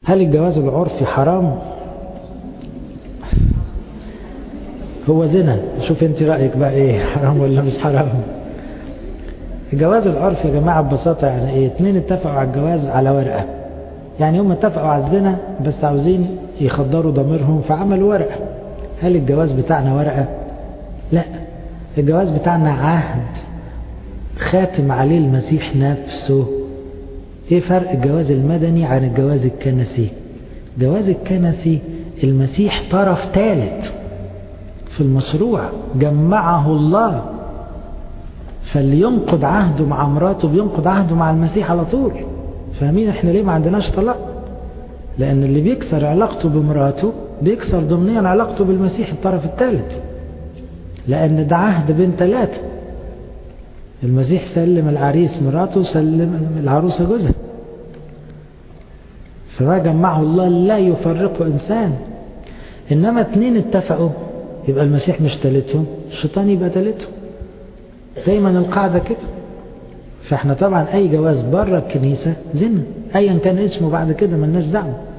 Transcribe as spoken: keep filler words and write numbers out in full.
هل الجواز العرفي حرام؟ هو زنا. شوف انت رأيك بقى ايه، حرام ولا مش حرام؟ الجواز العرفي يا جماعة ببساطة يعني ايه؟ اتنين اتفقوا على الجواز على ورقة، يعني هم اتفقوا على الزنا بس عاوزين يخدروا ضميرهم فعملوا ورقة. هل الجواز بتاعنا ورقة؟ لا، الجواز بتاعنا عهد خاتم عليه المسيح نفسه. ايه فرق الجواز المدني عن الجواز الكنسي؟ الجواز الكنسي المسيح طرف ثالث في المشروع، جمعه الله، فاللي ينقض عهده مع مراته بينقض عهده مع المسيح على طول. فاهمين احنا ليه ما عندناش طلاق؟ لان اللي بيكسر علاقته بمراته بيكسر ضمنيا علاقته بالمسيح الطرف الثالث، لان ده عهد بين ثلاثة. المسيح سلم العريس مراته، سلم العروسة جوزها، فما جمعه الله لا يفرقه انسان. انما اتنين اتفقوا يبقى المسيح مش ثالثهم، الشيطان يبقى ثالثهم. دايما القاعدة كده. فاحنا طبعا اي جواز بره الكنيسة زنا ايا كان اسمه بعد كده ملناش دعوه.